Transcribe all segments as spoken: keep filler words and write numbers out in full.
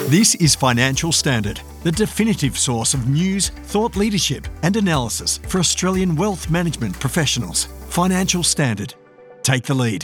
This is Financial Standard, the definitive source of news, thought leadership and analysis for Australian wealth management professionals. Financial Standard. Take the lead.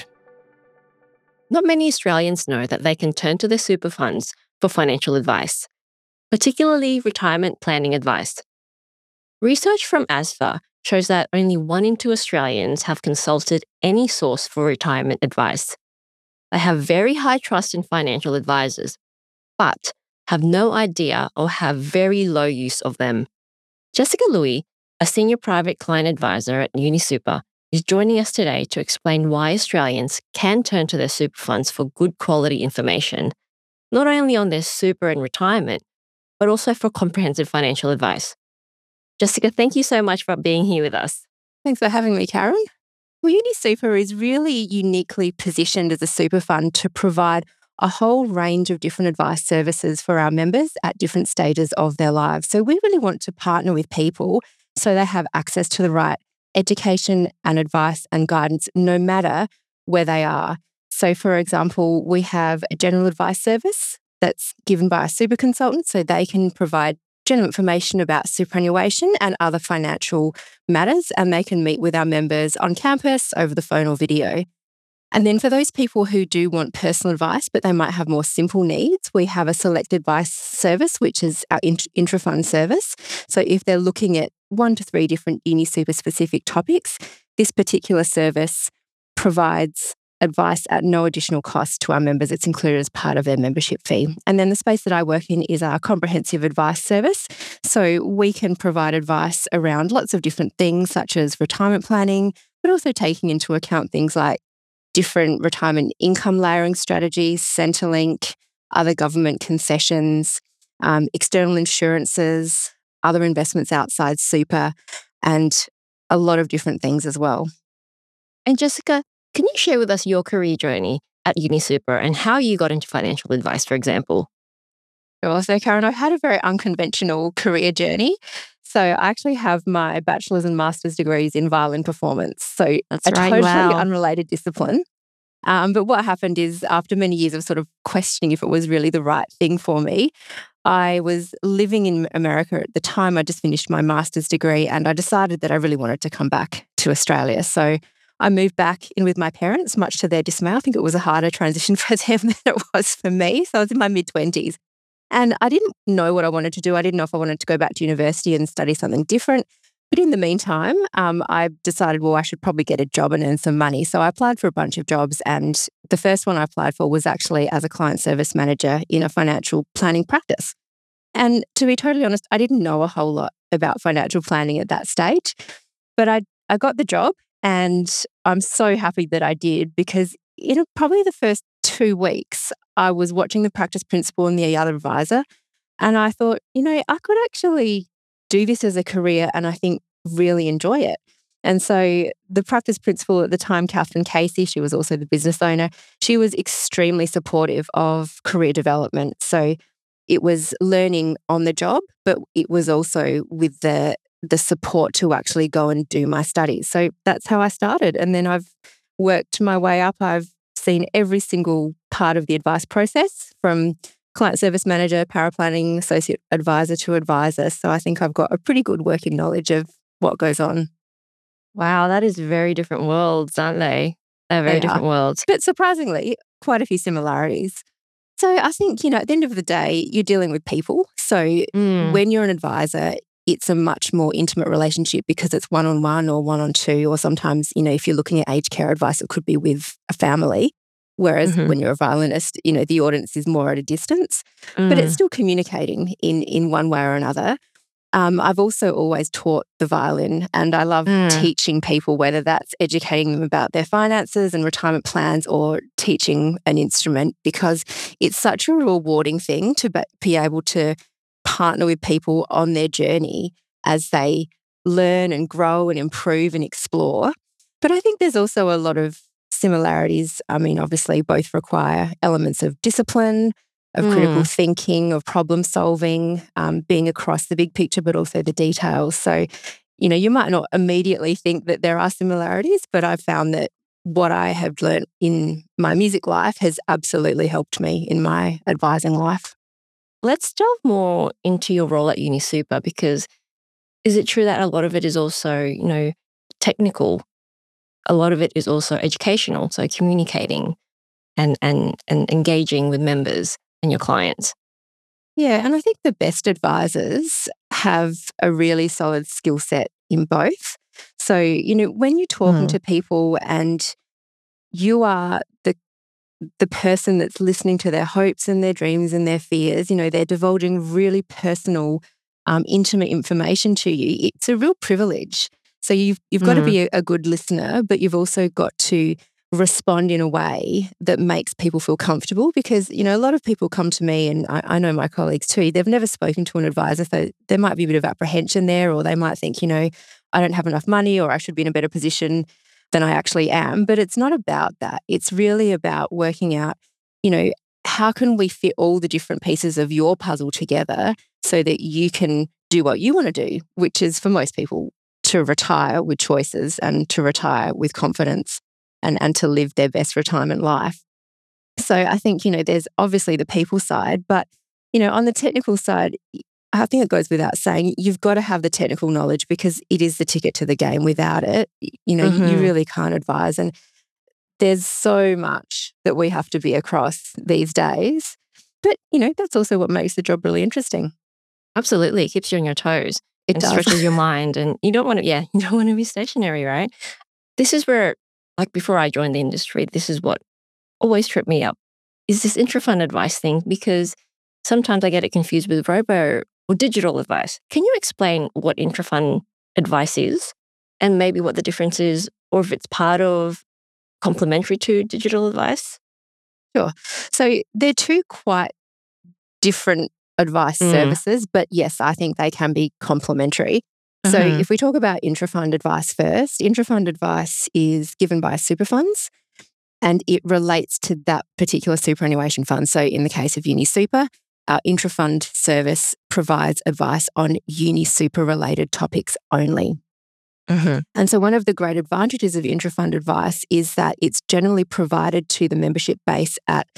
Not many Australians know that they can turn to their super funds for financial advice, particularly retirement planning advice. Research from A S F A shows that only one in two Australians have consulted any source for retirement advice. They have very high trust in financial advisors, but have no idea or have very low use of them. Jessica Louis, a senior private client advisor at UniSuper, is joining us today to explain why Australians can turn to their super funds for good quality information, not only on their super and retirement, but also for comprehensive financial advice. Jessica, thank you so much for being here with us. Thanks for having me, Karen. Well, UniSuper is really uniquely positioned as a super fund to provide a whole range of different advice services for our members at different stages of their lives. So we really want to partner with people so they have access to the right education and advice and guidance no matter where they are. So, for example, we have a general advice service that's given by a super consultant, so they can provide general information about superannuation and other financial matters, and they can meet with our members on campus, over the phone or video. And then for those people who do want personal advice, but they might have more simple needs, we have a select advice service, which is our int- intra-fund service. So if they're looking at one to three different UniSuper specific topics, this particular service provides advice at no additional cost to our members. It's included as part of their membership fee. And then the space that I work in is our comprehensive advice service. So we can provide advice around lots of different things, such as retirement planning, but also taking into account things like different retirement income layering strategies, Centrelink, other government concessions, um, external insurances, other investments outside super, and a lot of different things as well. And Jessica, can you share with us your career journey at UniSuper and how you got into financial advice, for example? Sure. So, Karen, I've had a very unconventional career journey. So I actually have my bachelor's and master's degrees in violin performance. So That's a right. totally Wow. unrelated discipline. Um, but what happened is after many years of sort of questioning if it was really the right thing for me, I was living in America at the time. I just finished my master's degree and I decided that I really wanted to come back to Australia. So I moved back in with my parents, much to their dismay. I think it was a harder transition for them than it was for me. So I was in my mid-twenties. And I didn't know what I wanted to do. I didn't know if I wanted to go back to university and study something different. But in the meantime, um, I decided, well, I should probably get a job and earn some money. So I applied for a bunch of jobs. And the first one I applied for was actually as a client service manager in a financial planning practice. And to be totally honest, I didn't know a whole lot about financial planning at that stage. But I, I got the job and I'm so happy that I did because in probably the first two weeks, I was watching the practice principal and the other advisor. And I thought, you know, I could actually do this as a career and I think really enjoy it. And so the practice principal at the time, Catherine Casey, she was also the business owner, she was extremely supportive of career development. So it was learning on the job, but it was also with the the support to actually go and do my studies. So that's how I started. And then I've worked my way up. I've seen every single part of the advice process from client service manager, paraplanning, associate advisor to advisor. So I think I've got a pretty good working knowledge of what goes on. Wow, that is very different worlds, aren't they? They're very They different are. worlds. But surprisingly, quite a few similarities. So I think, you know, at the end of the day, you're dealing with people. So Mm. when you're an advisor, it's a much more intimate relationship because it's one-on-one or one-on-two, or sometimes, you know, if you're looking at aged care advice, it could be with a family. Whereas Mhm. when you're a violinist, you know, the audience is more at a distance, but it's Mm. still communicating in, in one way or another. Um, I've also always taught the violin and I love Mm. teaching people, whether that's educating them about their finances and retirement plans or teaching an instrument, because it's such a rewarding thing to be be able to partner with people on their journey as they learn and grow and improve and explore. But I think there's also a lot of similarities. I mean, obviously, both require elements of discipline, of critical Mm. thinking, of problem solving, um, being across the big picture, but also the details. So, you know, you might not immediately think that there are similarities, but I've found that what I have learnt in my music life has absolutely helped me in my advising life. let's delve more into your role at UniSuper, because is it true that a lot of it is also, you know, technical? A lot of it is also educational, so communicating and and and engaging with members and your clients. Yeah, and I think the best advisors have a really solid skill set in both. So, you know, when you're talking Mm. to people and you are the the person that's listening to their hopes and their dreams and their fears, you know, they're divulging really personal, um, intimate information to you. It's a real privilege. So you've you've got to Mm. be a, a good listener, but you've also got to respond in a way that makes people feel comfortable, because, you know, a lot of people come to me, and I, I know my colleagues too, they've never spoken to an advisor, so there might be a bit of apprehension there, or they might think, you know, I don't have enough money, or I should be in a better position than I actually am. But it's not about that. It's really about working out, you know, how can we fit all the different pieces of your puzzle together so that you can do what you want to do, which is, for most people, to retire with choices and to retire with confidence and, and to live their best retirement life. So I think, you know, there's obviously the people side, but, you know, on the technical side, I think it goes without saying, you've got to have the technical knowledge, because it is the ticket to the game. Without it, you know, you, you Mhm. really can't advise. And there's so much that we have to be across these days. But, you know, that's also what makes the job really interesting. Absolutely. It keeps you on your toes It and does. stretches your mind. And you don't want to, yeah, you don't want to be stationary, right? This is where, like before I joined the industry, this is what always tripped me up, is this intra-fund advice thing, because sometimes I get it confused with robo or digital advice. Can you explain what intra-fund advice is and maybe what the difference is, or if it's part of, complementary to digital advice? Sure. So they're two quite different advice Mm. services, but yes, I think they can be complementary. So Mhm. if we talk about intra-fund advice first, intra-fund advice is given by super funds, and it relates to that particular superannuation fund. So in the case of UniSuper, our intra-fund service provides advice on UniSuper related topics only. Mhm. And so one of the great advantages of intra-fund advice is that it's generally provided to the membership base at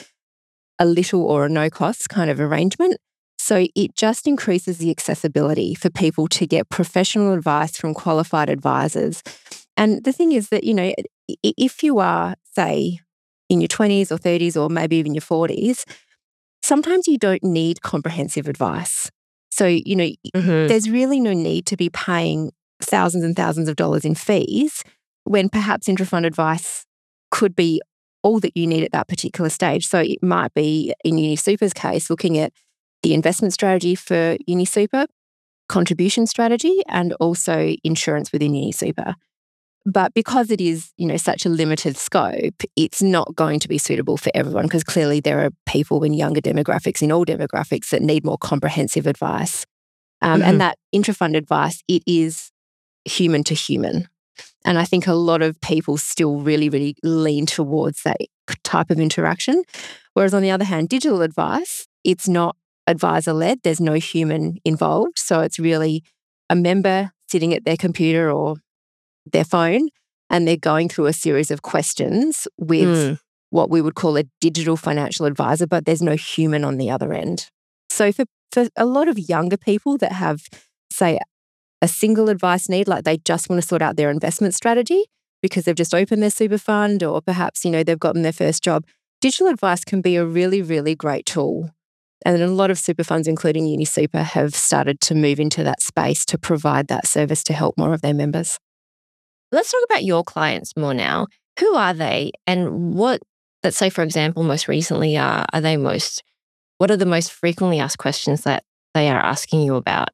a little or a no cost kind of arrangement. So it just increases the accessibility for people to get professional advice from qualified advisors. And the thing is that, you know, if you are, say, in your twenties or thirties or maybe even your forties, sometimes you don't need comprehensive advice. So, you know, Mhm. there's really no need to be paying thousands and thousands of dollars in fees when perhaps intra-fund advice could be all that you need at that particular stage. So it might be, in UniSuper's case, looking at the investment strategy for UniSuper, contribution strategy, and also insurance within UniSuper. But because it is, you know, such a limited scope, it's not going to be suitable for everyone, because clearly there are people in younger demographics, in all demographics, that need more comprehensive advice. Um, Mhm. And that intra-fund advice, it is human to human. And I think a lot of people still really, really lean towards that type of interaction. Whereas on the other hand, digital advice, it's not advisor-led. There's no human involved. So it's really a member sitting at their computer or their phone, and they're going through a series of questions with Mm. what we would call a digital financial advisor, but there's no human on the other end. So for, for a lot of younger people that have, say, a single advice need, like they just want to sort out their investment strategy because they've just opened their super fund, or perhaps, you know, they've gotten their first job, digital advice can be a really, really great tool. And a lot of super funds, including UniSuper, have started to move into that space to provide that service to help more of their members. Let's talk about your clients more now. Who are they, and what, let's say, for example, most recently, are, are they most, what are the most frequently asked questions that they are asking you about?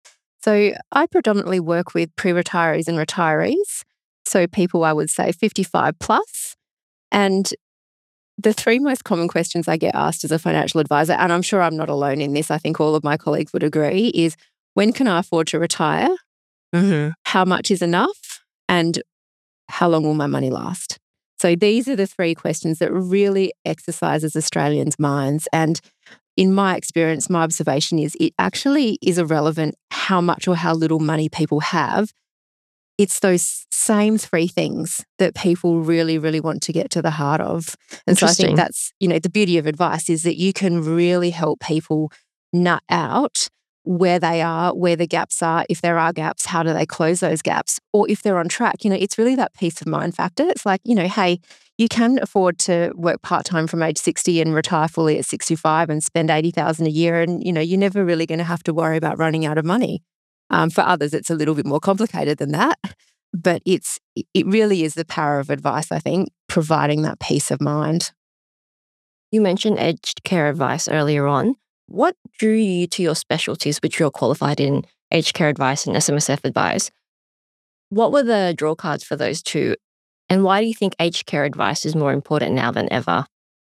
So I predominantly work with pre-retirees and retirees. So people, I would say, fifty-five plus. And the three most common questions I get asked as a financial advisor, and I'm sure I'm not alone in this, I think all of my colleagues would agree, is when can I afford to retire? Mm-hmm. How much is enough? And how long will my money last? So these are the three questions that really exercises Australians' minds. And in my experience, my observation is it actually is irrelevant how much or how little money people have. It's those same three things that people really, really want to get to the heart of. And so I think Interesting. that's, you know, the beauty of advice is that you can really help people nut out where they are, where the gaps are. If there are gaps, how do they close those gaps? Or if they're on track, you know, it's really that peace of mind factor. It's like, you know, hey, you can afford to work part-time from age sixty and retire fully at sixty-five and spend eighty thousand dollars a year. And, you know, you're never really going to have to worry about running out of money. Um, for others, it's a little bit more complicated than that. But it's it really is the power of advice, I think, providing that peace of mind. You mentioned aged care advice earlier on. What drew you to your specialties, which you're qualified in aged care advice and S M S F advice? What were the draw cards for those two? And why do you think aged care advice is more important now than ever?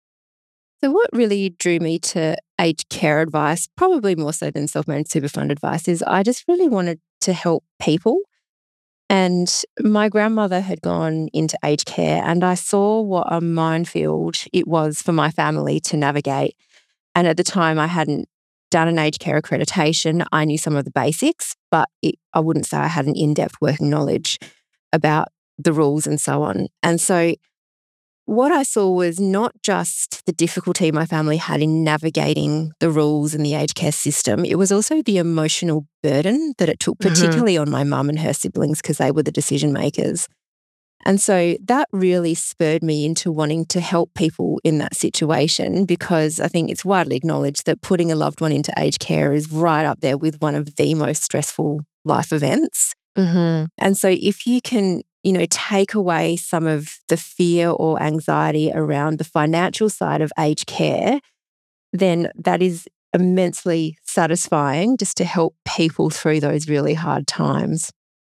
So what really drew me to aged care advice, probably more so than self-managed super fund advice, is I just really wanted to help people. And my grandmother had gone into aged care, and I saw what a minefield it was for my family to navigate. And at the time, I hadn't done an aged care accreditation. I knew some of the basics, but it, I wouldn't say I had an in-depth working knowledge about the rules and so on. And so what I saw was not just the difficulty my family had in navigating the rules and the aged care system, it was also the emotional burden that it took, particularly mm-hmm. on my mum and her siblings, because they were the decision makers. And so that really spurred me into wanting to help people in that situation, because I think it's widely acknowledged that putting a loved one into aged care is right up there with one of the most stressful life events. Mm-hmm. And so if you can, you know, take away some of the fear or anxiety around the financial side of aged care, then that is immensely satisfying just to help people through those really hard times.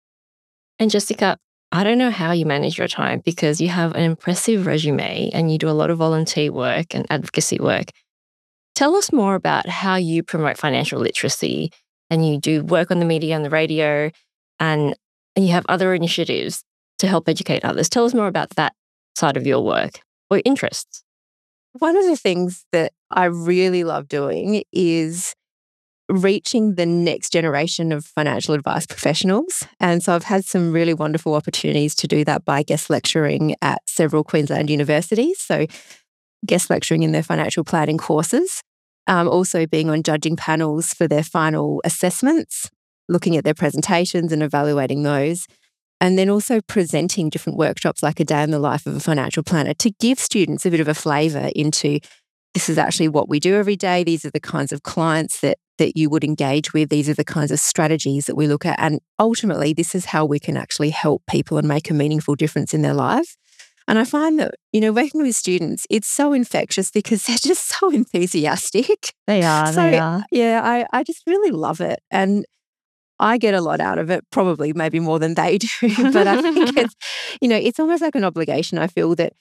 And Jessica, I don't know how you manage your time, because you have an impressive resume and you do a lot of volunteer work and advocacy work. Tell us more about how you promote financial literacy, and you do work on the media and the radio, and, and you have other initiatives to help educate others. Tell us more about that side of your work or interests. One of the things that I really love doing is reaching the next generation of financial advice professionals. And so I've had some really wonderful opportunities to do that by guest lecturing at several Queensland universities. So guest lecturing in their financial planning courses, um, also being on judging panels for their final assessments, looking at their presentations and evaluating those. And then also presenting different workshops like a day in the life of a financial planner to give students a bit of a flavour into this is actually what we do every day. These are the kinds of clients that that you would engage with. These are the kinds of strategies that we look at. And ultimately, this is how we can actually help people and make a meaningful difference in their life. And I find that, you know, working with students, it's so infectious because they're just so enthusiastic. They are, so, they are. Yeah, I, I just really love it. And I get a lot out of it, probably maybe more than they do. But I think it's, you know, it's almost like an obligation. I feel that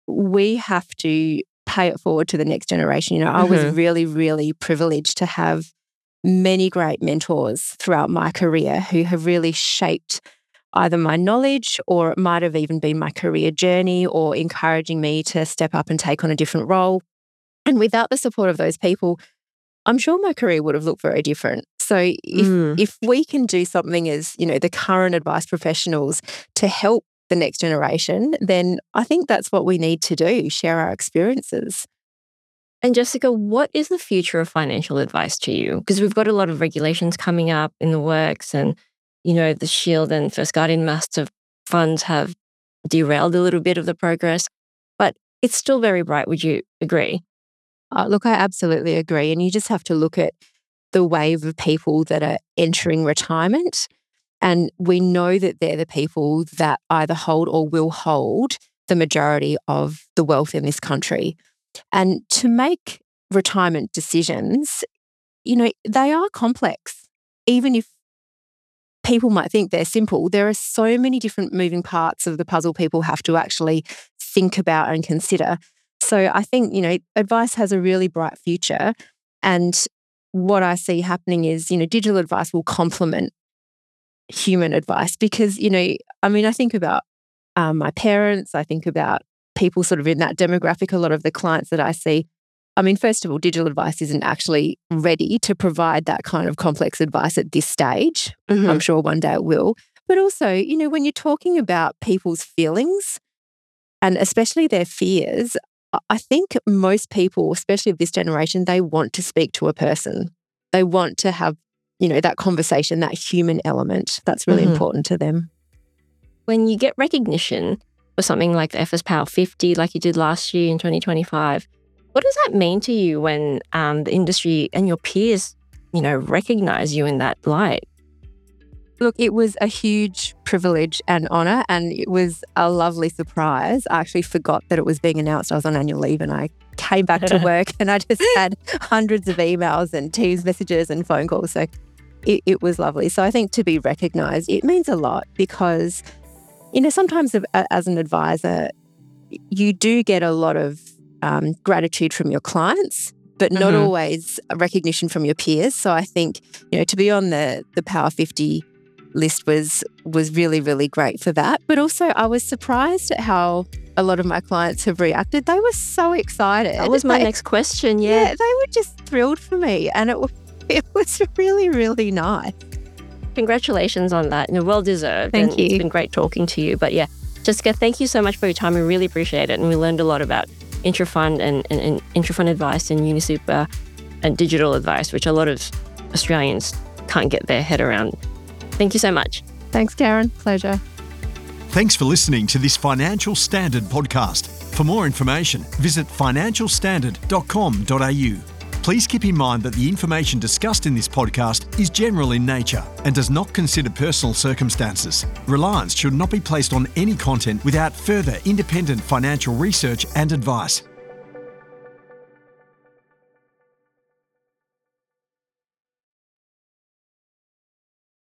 we have to pay it forward to the next generation. You know, I Mm-hmm. was really, really privileged to have many great mentors throughout my career who have really shaped either my knowledge, or it might have even been my career journey, or encouraging me to step up and take on a different role. And without the support of those people, I'm sure my career would have looked very different. So if Mm. if we can do something as, you know, the current advice professionals to help the next generation, then I think that's what we need to do, share our experiences. And Jessica, what is the future of financial advice to you? Because we've got a lot of regulations coming up in the works, and, you know, the Shield and First Guardian Master funds have derailed a little bit of the progress, but it's still very bright. Would you agree? Uh, look, I absolutely agree. And you just have to look at the wave of people that are entering retirement. And we know that they're the people that either hold or will hold the majority of the wealth in this country. And to make retirement decisions, you know, they are complex. Even if people might think they're simple, there are so many different moving parts of the puzzle people have to actually think about and consider. So I think, you know, advice has a really bright future. And what I see happening is, you know, digital advice will complement human advice because, you know, I mean, I think about um, my parents, I think about people sort of in that demographic, a lot of the clients that I see. I mean, first of all, digital advice isn't actually ready to provide that kind of complex advice at this stage. Mm-hmm. I'm sure one day it will. But also, you know, when you're talking about people's feelings and especially their fears, I think most people, especially of this generation, they want to speak to a person They want to have, you know, that conversation, that human element. That's really mm-hmm. important to them. When you get recognition for something like the F S Power fifty, like you did last year in twenty twenty-five, what does that mean to you when um, the industry and your peers, you know, recognize you in that light? Look, it was a huge privilege and honour, and it was a lovely surprise. I actually forgot that it was being announced. I was on annual leave and I came back to work and I just had hundreds of emails and Teams messages and phone calls. So it, it was lovely. So I think to be recognised, it means a lot because, you know, sometimes as an advisor, you do get a lot of um, gratitude from your clients, but not mm-hmm. always a recognition from your peers. So I think, you know, to be on the the Power fifty list was was really, really great for that. But also I was surprised at how a lot of my clients have reacted. They were so excited. That was my they, next question, yeah. Yeah, they were just thrilled for me. And it, it was really, really nice. Congratulations on that. You know, well deserved. Thank and you. It's been great talking to you. But yeah, Jessica, thank you so much for your time. We really appreciate it. And we learned a lot about intrafund and, and, and intrafund advice and UniSuper and digital advice, which a lot of Australians can't get their head around. Thank you so much. Thanks, Karen. Pleasure. Thanks for listening to this Financial Standard podcast. For more information, visit financial standard dot com dot a u. Please keep in mind that the information discussed in this podcast is general in nature and does not consider personal circumstances. Reliance should not be placed on any content without further independent financial research and advice.